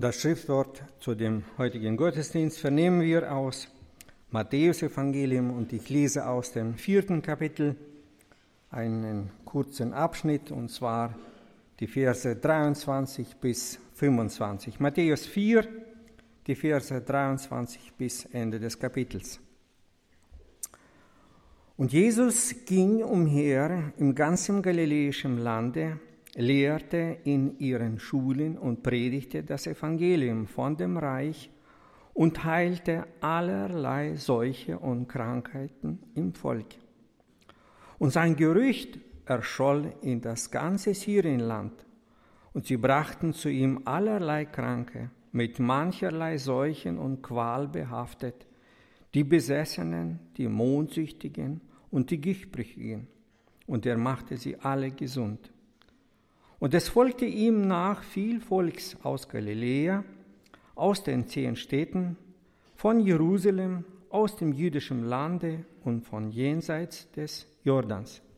Das Schriftwort zu dem heutigen Gottesdienst vernehmen wir aus Matthäus-Evangelium und ich lese aus dem 4. Kapitel einen kurzen Abschnitt, und zwar die Verse 23 bis 25. Matthäus 4, die Verse 23 bis Ende des Kapitels. Und Jesus ging umher im ganzen galiläischen Lande, lehrte in ihren Schulen und predigte das Evangelium von dem Reich und heilte allerlei Seuche und Krankheiten im Volk. Und sein Gerücht erscholl in das ganze Syrienland, und sie brachten zu ihm allerlei Kranke, mit mancherlei Seuchen und Qual behaftet, die Besessenen, die Mondsüchtigen und die Gichtbrüchigen, und er machte sie alle gesund. Und es folgte ihm nach viel Volks aus Galiläa, aus den 10 Städten, von Jerusalem, aus dem jüdischen Lande und von jenseits des Jordans.